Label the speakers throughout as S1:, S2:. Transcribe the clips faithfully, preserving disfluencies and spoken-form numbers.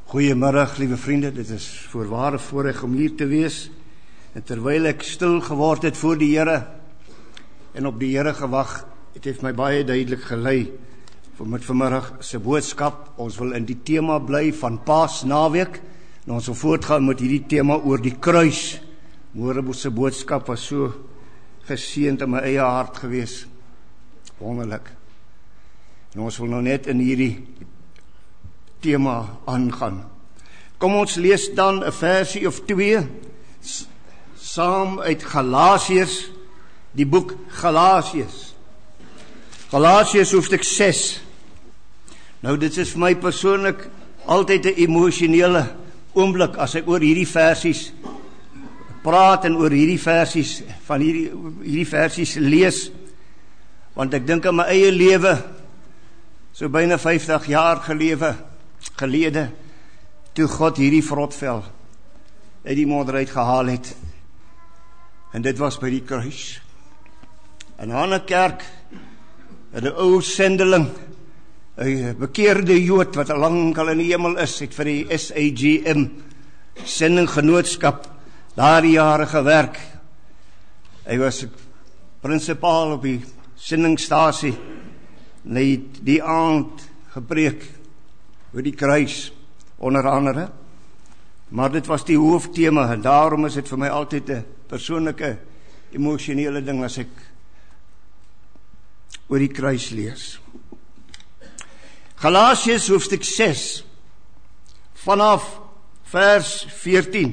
S1: Goeiemiddag, lieve vriende, dit is voorware voorreg om hier te wees, en terwyl ek stil geword het voor die Here, en op die Here gewag, het heeft my baie duidelik gelei, met vanmiddag se boodskap. Ons wil in die tema bly van Paasnaweek, en ons wil voortgaan met hierdie tema oor die kruis. Môre se boodskap was so geseënd in my eie hart gewees, wonderlik. En ons wil nou net in hierdie tema aangaan. Kom ons lees dan 'n versie of twee saam uit Galasiërs, die boek Galasiërs. Galasiërs hoofstuk ses. Nou dit is vir my persoonlik altyd 'n emosionele oomblik as ek oor hierdie versies praat en oor hierdie versies van hierdie hierdie versies lees, want ek dink aan my eie lewe, so byna vyftig jaar gelewe gelede, toe God hierdie vrotvel uit die modder uit gehaal het, en dit was by die kruis. In 'n ander kerk, 'n ou sendeling, 'n bekeerde Jood wat al lank al in die hemel is, het vir die S A G M sendinggenootskap daardie jare gewerk. Hy was prinsipaal op die sendingstasie, en hy het die aand gepreek oor die kruis, onder andere, maar dit was die hoofthema, en daarom is dit vir my altyd 'n persoonlike, emosionele ding as ek oor die kruis lees. Galasiërs hoofstuk ses, vanaf vers veertien.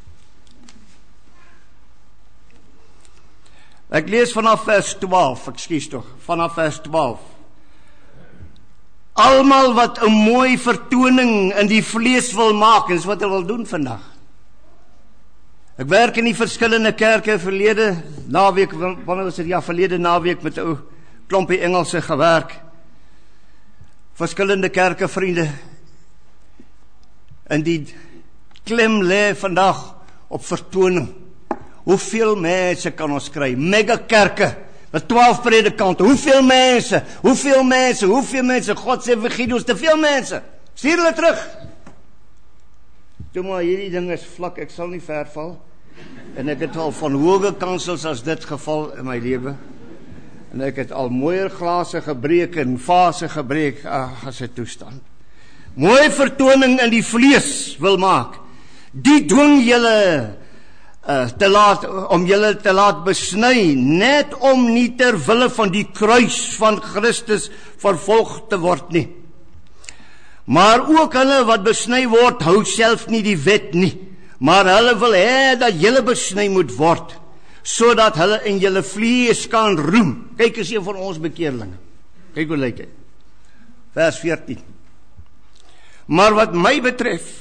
S1: Ek lees vanaf vers twaalf, ekskuus tog, vanaf vers twaalf. Almal wat 'n mooi vertoning in die vlees wil maak, is wat hulle wil doen vandag. Ek werk in die verskillende kerke verlede naweek, wanneer was dit? Ja, verlede naweek met 'n ou klompie Engelse gewerk. Verskillende kerke, vriende. En die klem lê vandag op vertoning. Hoeveel mense kan ons kry? Mega kerke met twaalf predikante. Hoeveel mense? Hoeveel mense? Hoeveel mense? God sê vir Gideon, te veel mense. Stuur hulle terug. Toe maar hierdie ding is vlak, ek sal nie ver val. En ek het al van hoë kansels as dit geval in my lewe. En ek het al mooier glase gebreek en vase gebreek, ag, as 'n toestand. Mooi vertoning in die vlees wil maak. Die dwing julle uh, te laat, om julle te laat besny, net om nie ter wille van die kruis van Christus vervolg te word nie. Maar ook hulle wat besny word, hou self nie die wet nie, maar hulle wil hê dat julle besny moet word, sodat hulle in julle vlees kan roem. Kyk as een van ons bekeerlinge. Kyk hoe lyk dit. Vers veertien. Maar wat my betref,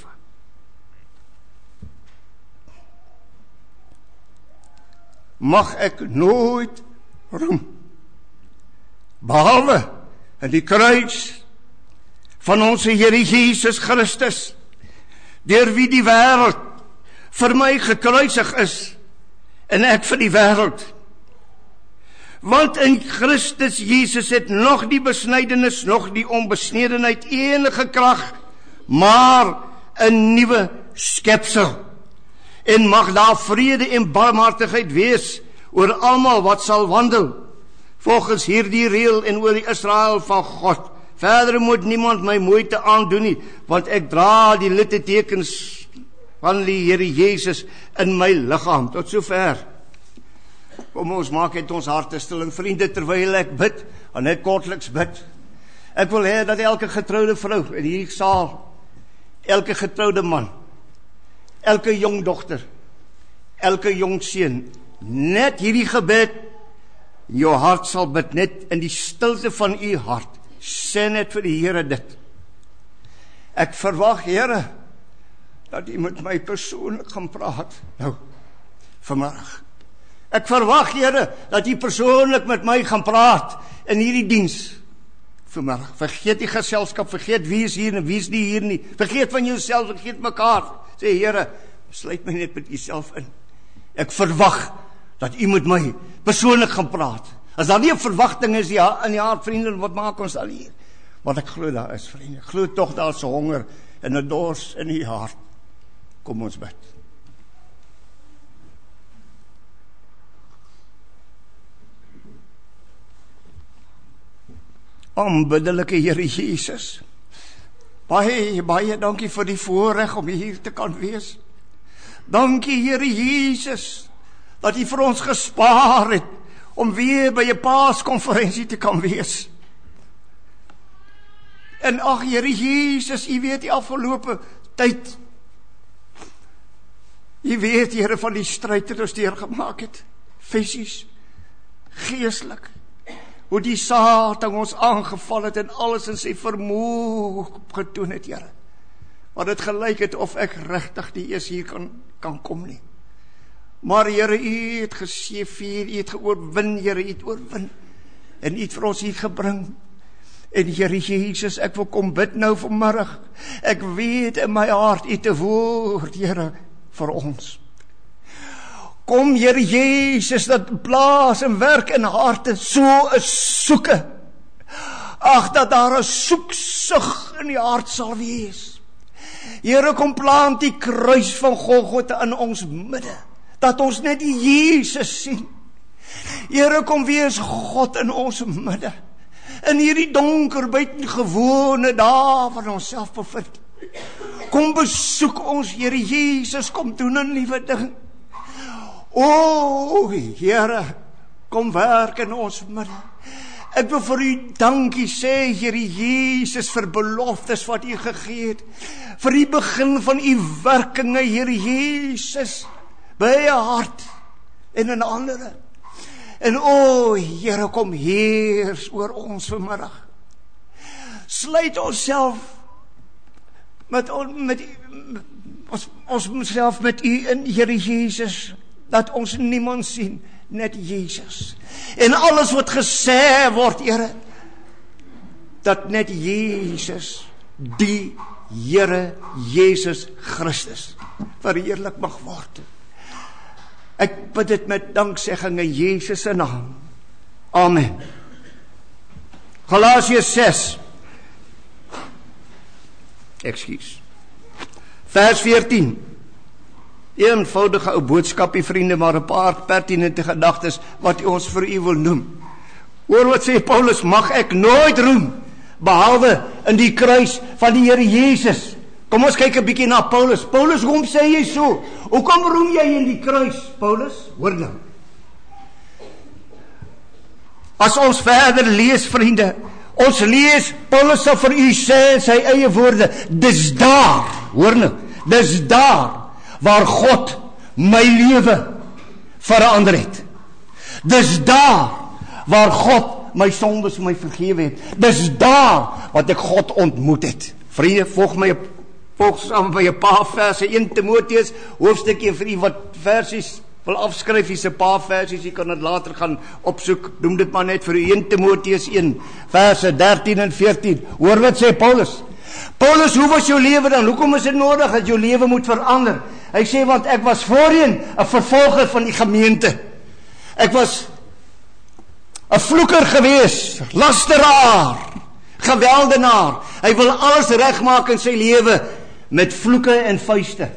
S1: mag ek nooit roem, behalwe in die kruis van ons Here Jesus Christus, deur wie die wêreld vir my gekruisig is, en ek vir die wêreld. Want in Christus Jesus het nog die besnydenis, nog die onbesnedenheid enige krag, maar 'n nuwe skepsel. En mag daar vrede en barmhartigheid wees oor almal wat sal wandel volgens hierdie reël en oor die Israel van God. Verder moet niemand my moeite aandoen nie, want ek dra die littekens van die Here Jesus in my liggaam. Tot sover. Kom ons maak het ons harte stil, en vriende, terwyl ek bid, en net kortliks bid. Ek wil hê dat elke getroude vrou in hierdie saal, elke getroude man, elke jong dogter, elke jong seun, net hierdie gebed in jou hart sal bid, net in die stilte van u hart. Sê net vir die Here dit. Ek verwag, Here, dat u met my persoonlik gaan praat, nou, vanmiddag. Ek verwag, Here, dat u persoonlik met my gaan praat in hierdie diens vanmiddag. Vergeet die geselskap, vergeet wie is hier en wie is nie hier nie. Vergeet van jouself, vergeet mekaar. Sê, Here, sluit my net met u self in. Ek verwag dat u met my persoonlik gaan praat. As daar nie 'n verwagting is ja, in die hart, vriende, wat maak ons al hier? Want ek glo daar is, vriende. Ek glo tog daar is 'n honger en 'n dors in die hart. Kom ons bid. Aanbiddelike Here Jesus, baie, baie dankie vir die voorreg om hier te kan wees. Dankie Here Jesus, dat U vir ons gespaar het, om weer by 'n paaskonferensie te kan wees. En ag Here Jesus, U weet die afgelope tyd, U weet Here van die stryd wat ons deurgemaak het, fisies, geestelik, hoe die Satan ons aangeval het en alles in sy vermoë gedoen het, Here. Maar dit gelyk het of ek regtig nie eens hier kan, kan kom nie. Maar Here, U het geseëvier, U het geoorwin, Here, U het oorwin, en U het vir ons hier gebring. En Here Jesus, ek wil kom bid nou vanmiddag. Ek weet in my hart U te woord, Here, vir ons. Kom Here Jesus, dat plaas en werk in harte so 'n soeke. Ag, dat daar 'n soeksug in die hart sal wees. Here, kom plant die kruis van Golgotha in ons midde, dat ons net die Jesus sien. Here, kom wees God in ons midde, in hierdie donker, buitengewone dae van ons self bevind. Kom besoek ons, Here Jesus, kom doen 'n nuwe ding. O, Here, kom werk in ons midde. Ek wil vir U dankie sê, Here Jesus, vir beloftes wat U gegee het, vir die begin van U werkinge, Here Jesus, by 'n hart en in ander. En o, Here, kom heers oor ons vanmiddag. Sluit onsself met, met, met ons, ons self met U in, Here Jesus, dat ons niemand sien, net Jesus. En alles wat gesê word, Here, dat net Jesus, die Here Jesus Christus, verheerlik mag word. Ek bid dit met danksegging in Jesus se naam. Amen. Galasiërs ses. Ekskuus. Vers veertien. Eenvoudige ou boodskapie, vriende, maar 'n paar pertinente gedagtes wat ons vir u wil noem. Hoor wat sê Paulus, mag ek nooit roem, behalwe in die kruis van die Here Jesus. Kom ons kyk 'n bietjie na Paulus. Paulus, hoekom sê jy so? Hoekom roem jy in die kruis, Paulus? Hoor nou. As ons verder lees, vriende, ons lees, Paulus sal vir u sê in sy eie woorde, dis daar, hoor nou, dis daar waar God my lewe verander het. Dis daar waar God my sondes my vergewe het. Dis daar wat ek God ontmoet het. Vriende, volg my volg saam by 'n paar verse, Eerste Timoteus hoofstuk een vir u wat versies wil afskryf, hier's 'n paar versies, jy kan dit later gaan opsoek. Doen dit maar net vir u. Eerste Timoteus een verse dertien en veertien. Hoor wat sê Paulus? Paulus, hoe was jou lewe dan? Hoekom is dit nodig dat jou lewe moet verander? Hy sê, want ek was voorheen 'n vervolger van die gemeente. Ek was 'n vloeker gewees, lasteraar, geweldenaar. Hy wil alles regmaak in sy lewe met vloeke en vuiste.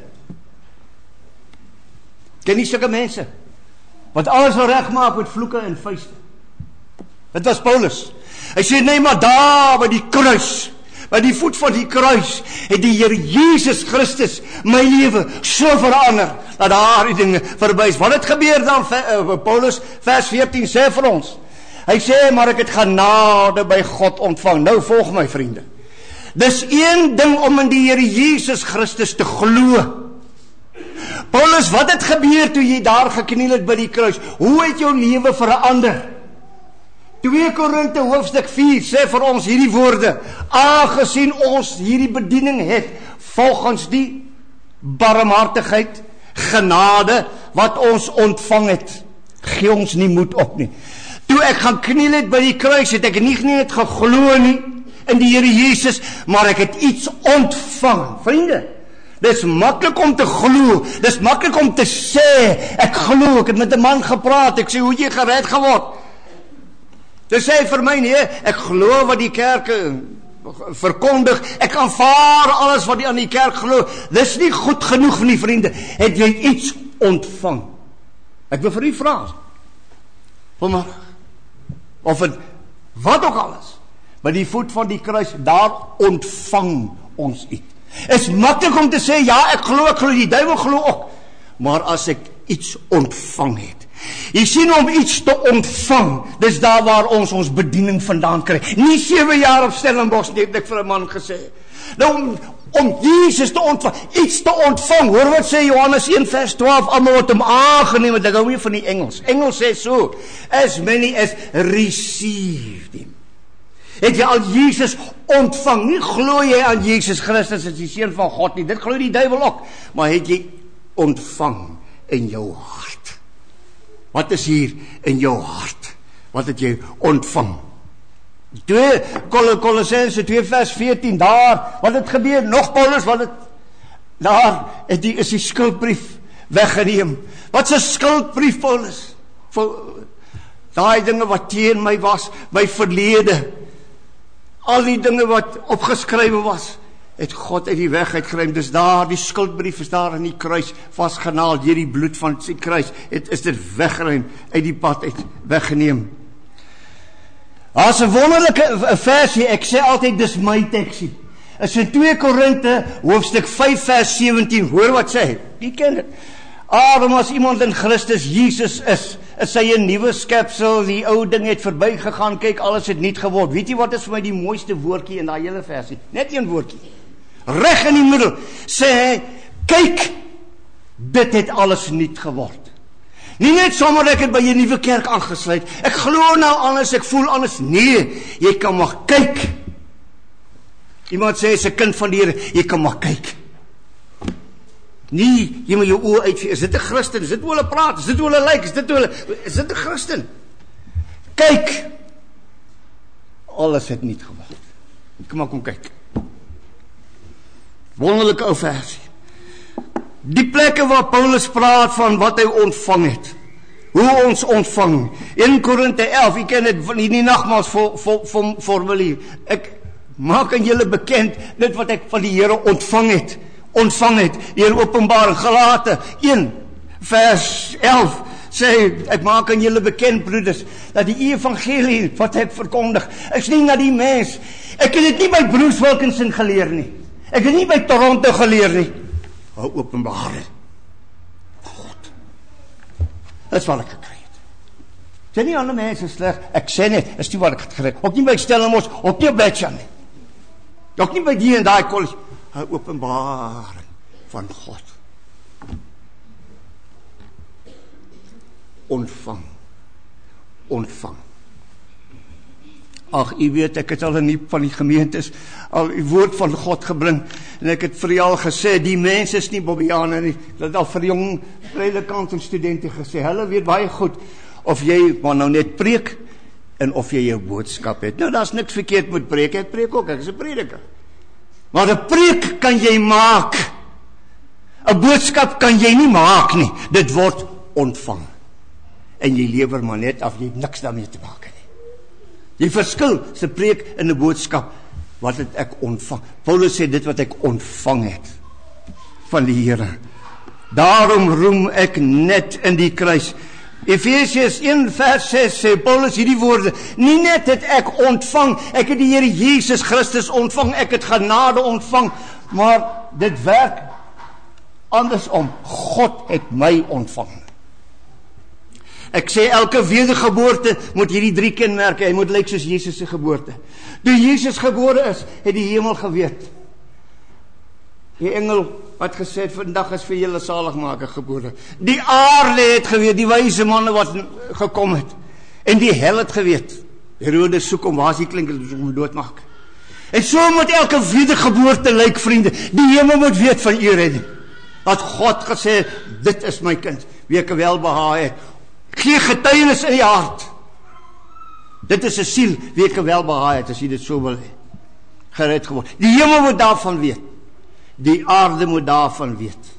S1: Ken nie sulke mense wat alles wil regmaak met vloeke en vuiste? Dit was Paulus. Hy sê, nee, maar daar by die kruis, by die voet van die kruis, het die Here Jesus Christus my lewe so verander, dat daar die dinge verby is. Wat het gebeur dan? Paulus, vers veertien, sê vir ons, hy sê, maar ek het genade by God ontvang. Nou volg my vriende. Dis een ding om in die Here Jesus Christus te glo. Paulus, wat het gebeur toe jy daar gekniel het by die kruis? Hoe het jou lewe verander? twee Korinte hoofstuk vier sê vir ons hierdie woorde, aangesien ons hierdie bediening het, volgens die barmhartigheid, genade, wat ons ontvang het, gee ons nie moed op nie. Toe ek gaan kniel het by die kruis, het ek nie net geglo nie, in die Here Jesus, maar ek het iets ontvang. Vriende, dis maklik om te glo, dis maklik om te sê, ek glo, ek het met 'n man gepraat, ek sê, hoe het jy gered geword? Dis sê vir my, nee, ek glo wat die kerke verkondig, ek aanvaar alles wat die aan die kerk glo. Dis nie goed genoeg nie, vriende. Het jy iets ontvang? Ek wil vir u vra, vanmiddag, of het, wat ook alles, by die voet van die kruis, daar ontvang ons iets. Is maklik om te sê, ja, ek glo, ek glo, die duiwel glo ook, maar as ek iets ontvang het, jy sien, om iets te ontvang, dis daar waar ons ons bediening vandaan kry. Nie sewe jaar op Stellenbosch, nie, het ek vir 'n man gesê. Nou, om, om Jesus te ontvang, iets te ontvang, hoor wat sê Johannes een vers twaalf, almal wat hom aangeneem het, ek hou nie van die Engels. Engels sê so, as many as received him. Het jy al Jesus ontvang? Nie glo jy aan Jesus Christus as die seun van God nie, dit glo die duiwel ook, maar het jy ontvang in jou hart? Wat is hier in jou hart? Wat het jy ontvang? twee Kolossense twee vers veertien, daar, wat het gebeur? Nog Paulus, wat het, daar het die, is die skuldbrief weggeneem. Wat is 'n skuldbrief, Paulus? Daai dinge wat teen my was, my verlede, al die dinge wat opgeskrywe was, het God uit die weg uitgeruim. Dus daar, die skuldbrief is daar in die kruis vastgenaal, deur die bloed van die kruis, het is dit weggeruim, uit die pad uit, weggeneem. As 'n wonderlike versie, ek sê altyd, dis my teksie, is in twee Korinte, hoofstuk vyf vers sewentien, hoor wat sê, die ken dit. Aarom as iemand in Christus Jesus is, is hy 'n nuwe skepsel, die ou ding het verby gegaan, kyk, alles het nuut geword. Weet jy wat is vir my die mooiste woordjie in daai hele versie? Net een woordjie. Reg in die middel, sê hy, kyk, dit het alles nuut geword. Nie net sommer ek het by jy nuwe kerk aangesluit, ek glo nou anders, ek voel anders, nee, jy kan maar kyk. Iemand sê, is 'n kind van die Here, jy kan maar kyk. Nee, jy moet jou oë uitvee, is dit 'n Christen, is dit hoe hulle praat, is dit hoe hulle lyk, is dit hoe hulle, is dit 'n Christen? Kyk, alles het nuut geword. Kom maar, kom kyk. Wonderlike ou versie. Die plekke waar Paulus praat van wat hy ontvang het, hoe ons ontvang, een Korinte elf, ek ken dit, die, die nagmaals for, for, for, formulier, ek maak aan julle bekend, dit wat ek van die Here ontvang het, ontvang het, hier Openbaring, Galate een, vers elf, sê, ek maak aan julle bekend, broeders, dat die evangelie, wat ek verkondig, is nie na die mens, ek het dit nie by Bruce Wilkinson geleer nie, ek het nie by Toronto geleer nie, hou openbaar God. Dit is wat ek gekry het. Sê nie ander mense sleg, ek sê net, is nie wat ek het gekry, ook nie by Stellenbosch, ook nie op Betjan nie, ook nie by die en die college, hou openbaring van God. Ontvang, ontvang. Ag, u weet, ek het al in die van die gemeentes al die woord van God gebring, en ek het vir jou al gesê, die mense is nie Bobbiane nie, ek het al vir jong predikante en studente gesê, hulle weet baie goed, of jy maar nou net preek, en of jy jou boodskap het. Nou, daar is niks verkeerd met preek, ek preek ook, ek is 'n prediker. Maar 'n preek kan jy maak, 'n boodskap kan jy nie maak nie, dit word ontvang, en jy lewer maar net af, jy het niks daarmee te maak nie. Die verskil is 'n preek en 'n boodskap, wat het ek ontvang? Paulus sê dit wat ek ontvang het van die Here. Daarom roem ek net in die kruis. Efesiërs een vers ses sê Paulus hierdie woorde, nie net het ek ontvang, ek het die Here Jesus Christus ontvang, ek het genade ontvang, maar dit werk andersom, God het my ontvang. Ek sê elke wedergeboorte moet hierdie drie kenmerke, hy moet lyk soos Jesus se geboorte. Toe Jesus gebore is, het die hemel geweet. Die engel wat gesê het, vandag is vir julle saligmaker gebore. Die aarde het geweet, die wyse manne wat gekom het. En die hel het geweet. Herodes soek om, waar is die klinker, om hom doodmaak. En so moet elke wedergeboorte lyk, vriende. Die hemel moet weet van u redding. Wat God gesê, dit is my kind, wie ek welbehae het. Gee getuienis in die hart. Dit is 'n siel, wie ek welbehae het, as jy dit so wil hê. Gered geword. Die hemel moet daarvan weet. Die aarde moet daarvan weet.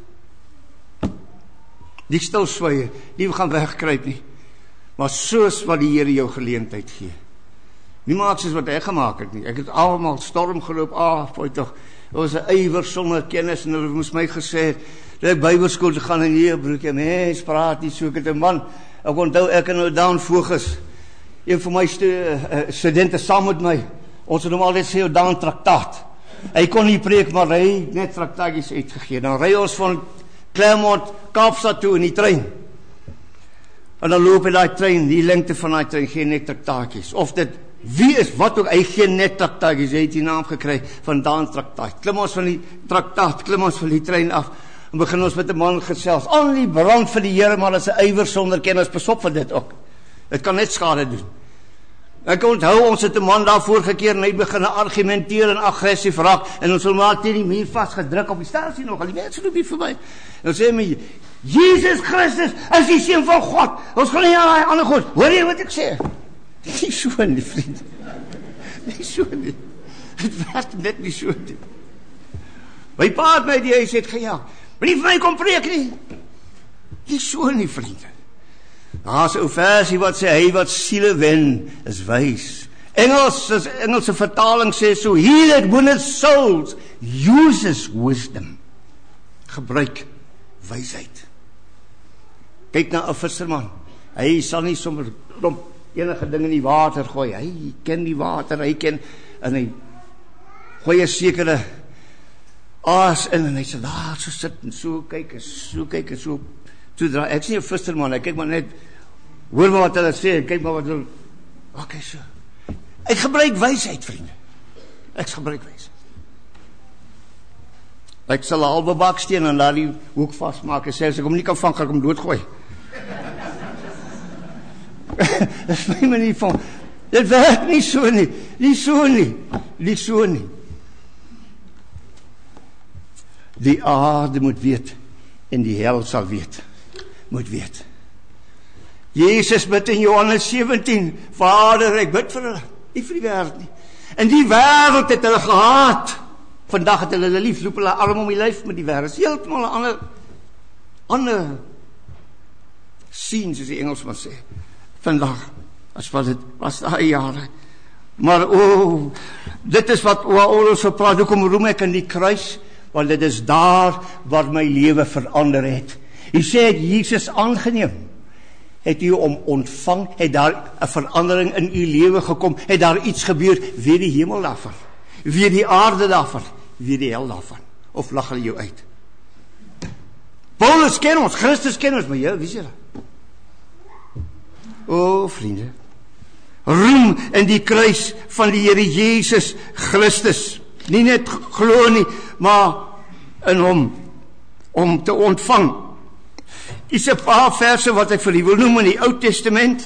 S1: Die stilswye, die gaan wegkruip nie. Maar soos wat die Here jou geleentheid gee, Nie maak soos wat hy gemaak het nie. Ek het almal storm geloop, ah, boy tog, dit was 'n ywer sonder kennis, en hulle moes my gesê het, dat ek Bybelskool te gaan, en hier, broekie, mens, praat nie so, ek het 'n man, ek onthou, ek en nou Daan Voges, een van my stu, uh, studente saam met my, ons het hom altyd sê, Daan traktaat, hy kon nie preek, maar hy net traktaatjies uitgegee, dan ry ons van Claremont, Kaapstad toe in die trein, en dan loop hy die trein, die lengte van die trein, geen net traktaatjies, of dit, wie is, wat ook, hy geen net traktaatjies, hy het die naam gekry, van Daan traktaat, klim ons van die traktaat, klim ons van die trein af, en begin ons met 'n man gesels, al die brand vir die Here, maar as 'n ywer sonder kennis, pas op vir dit ook, dit kan net skade doen. Ek onthou, ons het 'n man daarvoor gekeer, en hy begin argumenteer en aggressief raak, en ons het maar teen die muur vasgedruk op die stasie nog, al die mense loop hier verby, en dan sê my, Jesus Christus is die Seun van God, ons gaan nie aan die ander God, hoor jy wat ek sê? Nie so nie, vriend, nie so nie, het werk net nie so nie. My pa het my die huis het gejaag, maar nie vir my kom preek nie, nie so nie, vriende. Daar is 'n versie wat sê, hy wat siele wen, is wys. Engels, is Engelse vertaling sê so, he that winneth souls, uses wisdom. Gebruik wysheid. Kyk na 'n visserman, hy sal nie sommer klomp enige ding in die water gooi, hy ken die water, hy ken, en hy gooi 'n sekere aas in, en hy sê, daar, so sit, en so kyk, en so kyk, en so, so draai, ek is nie 'n visserman, ek kyk maar net, hoor maar wat hulle sê, kyk maar wat hulle, ok, so, ek gebruik wysheid, vriende, ek gebruik wysheid, ek sal 'n halwe baksteen en daar die hoek vastmaak, en sê, as ek hom nie kan vang, gaan ek hom doodgooi, dit is my manier van, dit werk nie so nie, nie so nie, nie so nie, die aarde moet weet, en die hel sal weet, moet weet. Jezus bid in Johannes sewentien, Vader, ek bid vir hulle, nie vir die wêreld nie. En die wêreld het hulle gehaat, vandag het hulle hulle lief, loop hulle arm om die lyf met die wêreld, heeltemal 'n ander, ander sien, soos die Engelsman sê, vandag, as wat het was daai jare. Maar o, oh, dit is wat oor ons gepraat, hoekom roem ek in die kruis, want dit is daar waar my lewe verander het. Hy sê, het Jesus aangeneem, het u om ontvang, het daar 'n verandering in u lewe gekom, het daar iets gebeur, weer die hemel daarvan, weer die aarde daarvan, weer die hel daarvan, of lag hulle jou uit? Paulus ken ons, Christus ken ons, maar jy, wie is jy? O, vriende, roem in die kruis van die Here Jesus Christus, nie net glo nie, maar in hom, om te ontvang. Is 'n paar verse wat ek vir u wil noem in die Ou Testament.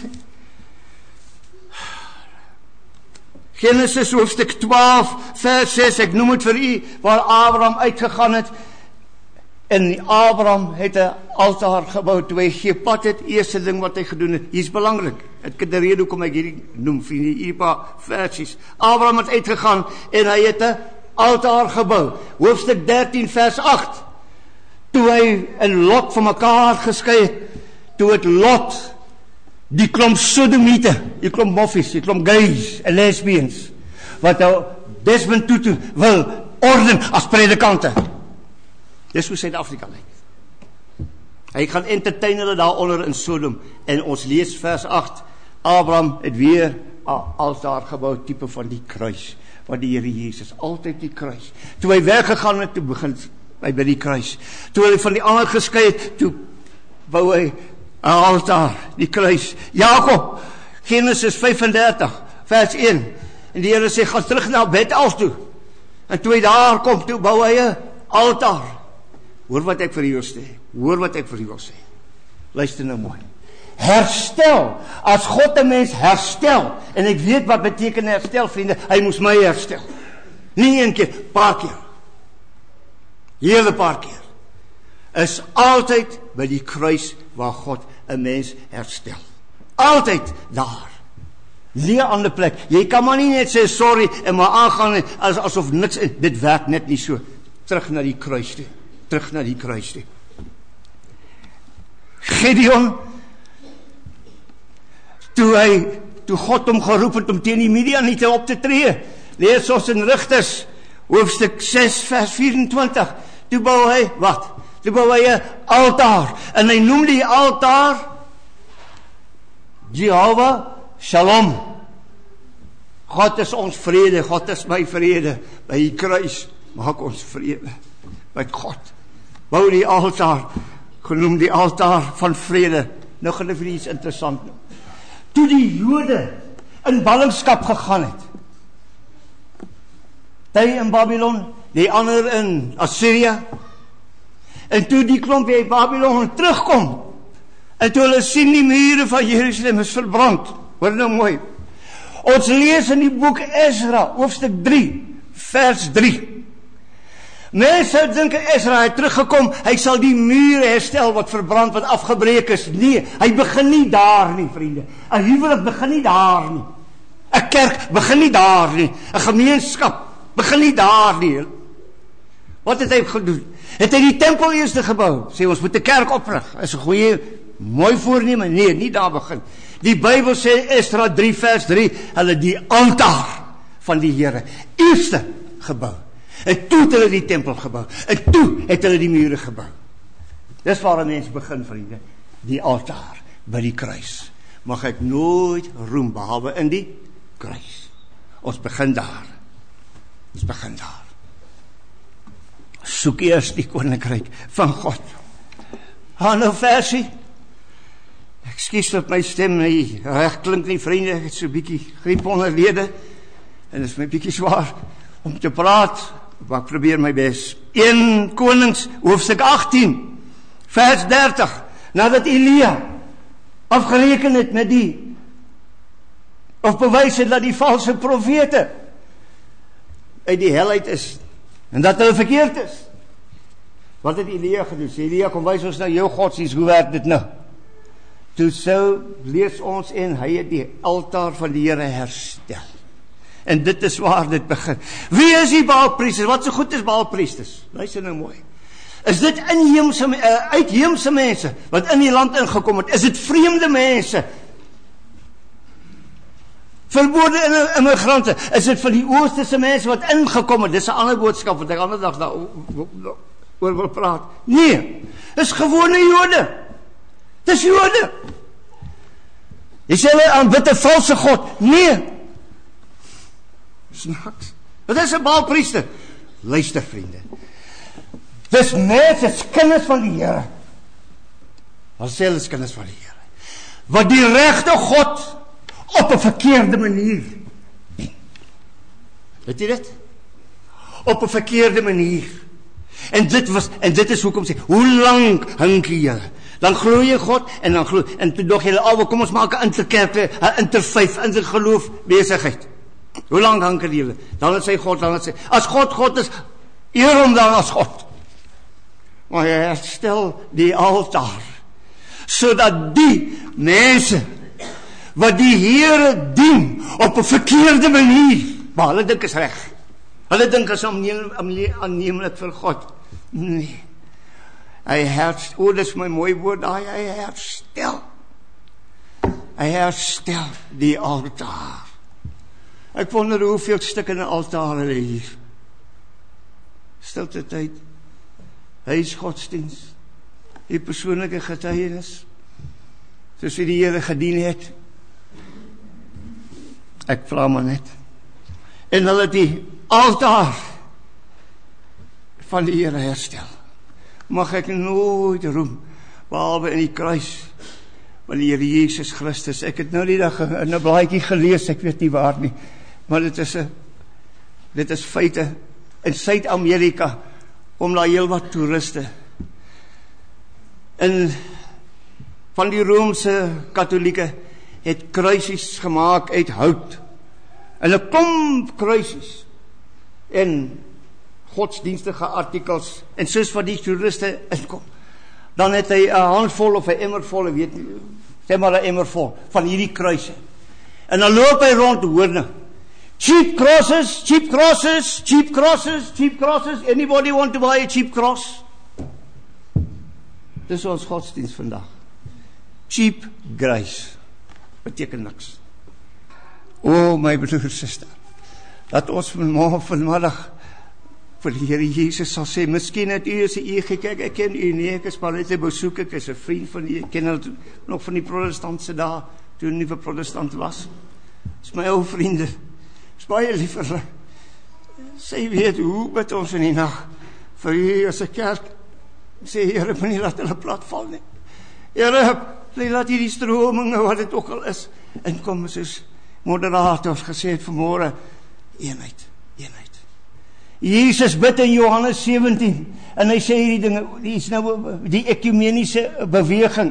S1: Genesis hoofstuk twaalf, vers ses, ek noem het vir u, waar Abraham uitgegaan het, en Abraham het 'n altaar gebou, toe hy gepad het, eerste ding wat hy gedoen het, hier is belangrik, ek het die rede hoekom ek hierdie noem, vir die paar versies. Abraham het uitgegaan, en hy het 'n altaar gebou, hoofstuk dertien, vers agt, toe hy en Lot van mekaar geskei het, toe het Lot, die klomp sodomiete, die klomp moffies, die klomp gays en lesbians, wat nou Desmond Tutu wil orden as predikante. Dis hoe Suid-Afrika lyk. Hy gaan entertain hulle daaronder in Sodom, en ons lees vers agt, Abraham het weer 'n altaar gebou, tipe van die kruis, wat die Here Jesus, altyd die kruis. Toe hy weggegaan het, toe begin hy by die kruis. Toe hy van die ander geskei het, toe bou hy 'n altaar, die kruis. Jakob, Genesis vyf en dertig, vers een, en die Here sê, gaan terug na Bethel toe, en toe hy daar kom, toe bou hy 'n altaar. Hoor wat ek vir u wil sê, hoor wat ek vir u wil sê, luister nou mooi, herstel, as God 'n mens herstel, en ek weet wat beteken herstel, vriende, hy moes my herstel, nie een keer, paar keer, hele paar keer, is altyd by die kruis waar God 'n mens herstel, altyd daar, nie 'n ander plek, jy kan maar nie net sê sorry, en maar aangaan, as, asof niks, dit werk net nie so, terug na die kruis toe, terug na die kruis toe. Gideon, toe hy toe God hom geroep het om teen die Midianiete op te tree. Lees ons in Rigters, hoofstuk ses, vers vyf-en-twintig. Toe bou hy, wat? Toe bou hy 'n altaar, en hy noem die altaar Jehovah Shalom. God is ons vrede, God is my vrede. By die kruis maak ons vrede met God. Bou die altaar, genoem die altaar van vrede. Nou gaan ek vir iets interessant noem. Toe die Jode in ballingskap gegaan het, hy in Babylon, die ander in Assyria, en toe die klomp by Babylon terugkom, en toe hulle sien die mure van Jerusalem is verbrand. Hoor nou mooi. Ons lees in die boek Esra, hoofstuk drie, vers drie. Mense dink Esra het teruggekom, hy sal die mure herstel wat verbrand, wat afgebreek is. Nee, hy begin nie daar nie, vriende. 'n huwelik begin nie daar nie. 'n kerk begin nie daar nie. 'n gemeenskap begin nie daar nie. Wat het hy gedoen? Het hy die tempel eers gebou? Sê ons moet 'n kerk oprig. Is 'n goeie, mooi voorneme. Nee, nie daar begin. Die Bybel sê Esra drie vers drie, hulle die altaar van die Here eerste gebou. En toe het hulle die tempel gebou. En toe het hulle die mure gebou. Dis waar 'n mens begin, vriende. Die altaar by die kruis. Mag ek nooit roem behalwe in die kruis. Ons begin daar. Ons begin daar. Soek eers die koninkryk van God. Gaan nou versie. Ekskuus dat my stem nie reg klink nie, vriende. Ek het so 'n bietjie griep onderlede. En dit is my bietjie swaar om te praat. Maar ek probeer my bes. Eerste Konings, hoofstuk agttien, vers dertig. Nadat Elia afgereken het met die, of bewys het dat die valse profete uit die hel uit is, en dat hulle verkeerd is. Wat het Elia gedoen? Sê Elia, kom wys ons nou jou godsdienst, hoe werk dit nou? Toe so lees ons en hy het die altaar van die Here herstel. En dit is waar dit begin. Wie is die Baalpriesters? Wat so goed is Baalpriesters? Luister nou mooi. Is dit inheemse, uh, uitheemse mense wat in die land ingekom het? Is dit vreemde mense? Verbode immigrante? Is dit van die oosterse mense wat ingekom het? Dis 'n ander boodskap wat ek ander dag daaroor wil praat. Nee, is gewone Jode. Dis Jode. Jy sê hulle aanbid 'n valse god. Nee. Snaks. Wat is 'n Baalpriester? Luister, vriende. Dis mense, is kinders van die Here. Wat sê hulle is kinders van die Here? Wat die regte God op 'n verkeerde manier dien. Weet jy dit? Op 'n verkeerde manier. En dit was en dit is hoekom sê, hoe lank hink jy? Dan glo jy God en dan glo en toe dog jy al, kom ons maak 'n interkerk, 'n intervyf in sy geloof besigheid. Hoe lank hanker jy? Dan is hy God, dan is hy. As God God is, eer hom dan as God. Maar hy herstel die altaar, sodat die mense wat die Here dien op 'n verkeerde manier, maar hulle dink is reg. Hulle dink is aanneemlik vir God. Nee. Hy herstel, o, dis my mooi woord, hy herstel. Hy herstel die altaar. Ek wonder hoeveel stukke in 'n altaar hulle hier. Stilte tyd, huisgodsdienst, die persoonlike getuienis, soos wie die Here gedien het. Ek vra maar net. En hulle die altaar van die Here herstel. Mag ek nooit roem, behalwe in die kruis van die Here Jesus Christus. Ek het nou die dag in 'n blaadjie gelees, ek weet nie waar nie, maar dit is 'n dit is feite in Suid-Amerika, om daar heel wat toeriste en van die Romeinse Katolieke het kruisies gemaak uit hout, en 'n klomp kruisies en godsdienstige artikels, en soos wat die toeriste inkom, dan het hy 'n handvol of 'n emmervol, weet nie, sê maar 'n emmervol van hierdie kruise, en dan loop hy rond, hoor nou, cheap crosses, cheap crosses, cheap crosses, cheap crosses, anybody want to buy a cheap cross? Dis ons godsdienst vandag. Cheap grace, beteken niks. O my broer, suster, dat ons vanmorgen vanmiddag vir die Here Jesus sal sê, miskien het u as u gekyk, ek ken u nie, ek is maar net 'n besoek, ek is 'n vriend van u, ek ken hulle nog van die protestantse dae, toe 'n nuwe protestant was. Dis my ou vriende, is baie lief vir hulle. Sy weet hoe bid ons in die nag vir u as 'n kerk, sê Here, moenie laat hulle platval nie. Here, laat hierdie strominge, wat dit ook al is, en kom soos moderators gesê het vanmôre, eenheid, eenheid. Jesus bid in Johannes sewentien, en hy sê hierdie dinge, die is nou die ekumeniese beweging.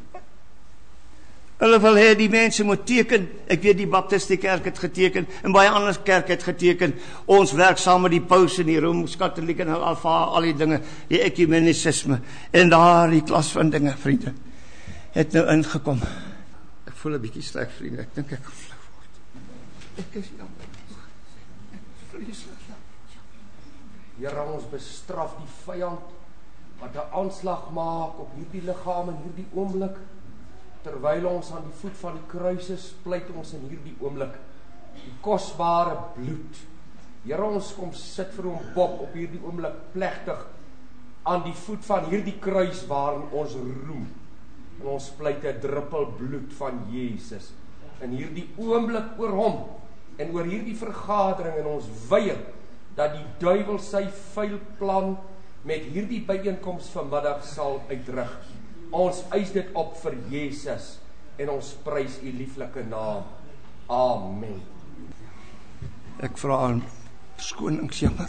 S1: Hulle wil hê die mense moet teken, ek weet die Baptiste kerk het geteken, en baie ander kerk het geteken, ons werk saam met die paus en die Rooms-Katholiek en alfa, al die dinge, die ekumenisme, en daar die klas van dinge, vriende, het nou ingekom. Ek voel 'n bietjie sleg, vriende, ek dink ek kan flou word. Ek is jammer. Ek is vreselijk.
S2: Here, ons bestraf die vyand wat 'n aanslag maak op hierdie liggaam in hierdie oomblik. Terwyl ons aan die voet van die kruis is, pleit ons in hierdie oomblik die kosbare bloed. Here, ons kom sit vir hom Bob op hierdie oomblik plegtig aan die voet van hierdie kruis waarin ons roem. En ons pleit 'n druppel bloed van Jesus in hierdie oomblik oor hom en oor hierdie vergadering, en ons weier dat die duiwel sy vuil plan met hierdie byeenkoms vanmiddag sal uitrig. Ons eis dit op vir Jesus en ons prys u lieflike naam. Amen.
S1: Ek vra aan verskoningsjammer.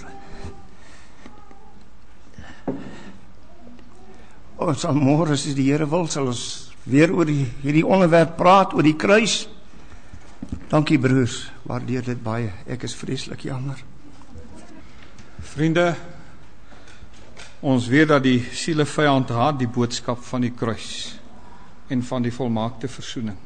S1: Ons sal môre, as die Here wil, sal ons weer oor die, hierdie onderwerp praat, oor die kruis. Dankie broers, waardeer dit baie. Ek is vreeslik jammer.
S3: Vriende, ons weet dat die sielevyand haat die boodskap van die kruis en van die volmaakte versoening.